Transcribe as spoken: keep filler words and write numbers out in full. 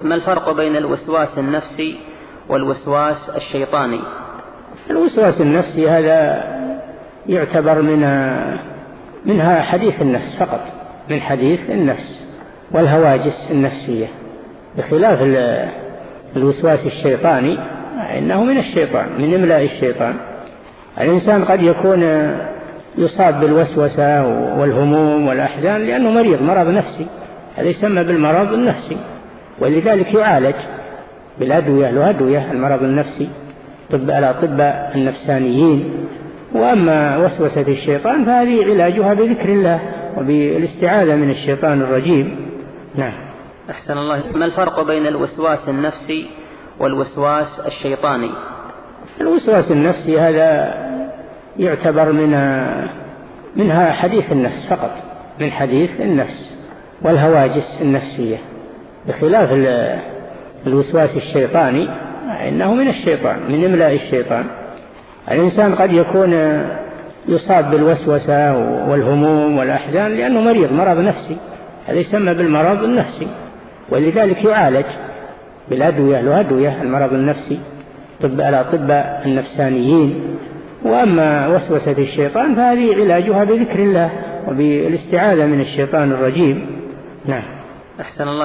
ما الفرق بين الوسواس النفسي والوسواس الشيطاني؟ الوسواس النفسي هذا يعتبر من منها حديث النفس فقط، من حديث النفس والهواجس النفسية، بخلاف الوسواس الشيطاني إنه من الشيطان، من إملاء الشيطان. الإنسان قد يكون يصاب بالوسوسة والهموم والأحزان لأنه مريض مرض نفسي، هذا يسمى بالمرض النفسي، ولذلك يعالج بالأدوية، له أدوية المرض النفسي طب على أطباء النفسانيين. وأما وسوسة الشيطان فهذه علاجها بذكر الله وبالاستعاذة من الشيطان الرجيم. نعم. أحسن الله. ما الفرق بين الوسواس النفسي والوسواس الشيطاني؟ الوسواس النفسي هذا يعتبر من منها حديث النفس فقط، من حديث النفس والهواجس النفسية، بخلاف الوسواس الشيطاني إنه من الشيطان، من إملاء الشيطان. الإنسان قد يكون يصاب بالوسوسة والهموم والأحزان لأنه مريض مرض نفسي، هذا يسمى بالمرض النفسي، ولذلك يعالج بالأدوية، له أدوية المرض النفسي طب على أطباء النفسانيين. وأما وسوسة الشيطان فهذه علاجها بذكر الله وبالاستعاذة من الشيطان الرجيم. نعم. أحسن الله.